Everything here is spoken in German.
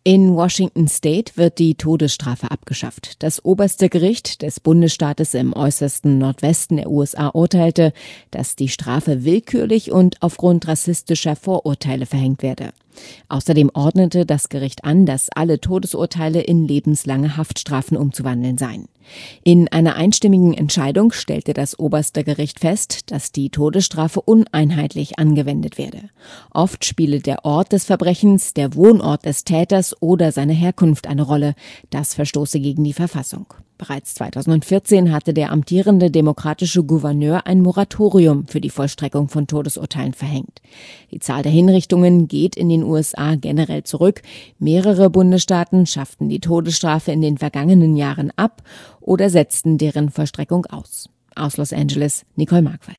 In Washington State wird die Todesstrafe abgeschafft. Das oberste Gericht des Bundesstaates im äußersten Nordwesten der USA urteilte, dass die Strafe willkürlich und aufgrund rassistischer Vorurteile verhängt werde. Außerdem ordnete das Gericht an, dass alle Todesurteile in lebenslange Haftstrafen umzuwandeln seien. In einer einstimmigen Entscheidung stellte das oberste Gericht fest, dass die Todesstrafe uneinheitlich angewendet werde. Oft spiele der Ort des Verbrechens, der Wohnort des Täters oder seine Herkunft eine Rolle. Das verstoße gegen die Verfassung. Bereits 2014 hatte der amtierende demokratische Gouverneur ein Moratorium für die Vollstreckung von Todesurteilen verhängt. Die Zahl der Hinrichtungen geht in den USA generell zurück. Mehrere Bundesstaaten schafften die Todesstrafe in den vergangenen Jahren ab oder setzten deren Vollstreckung aus. Aus Los Angeles, Nicole Markwald.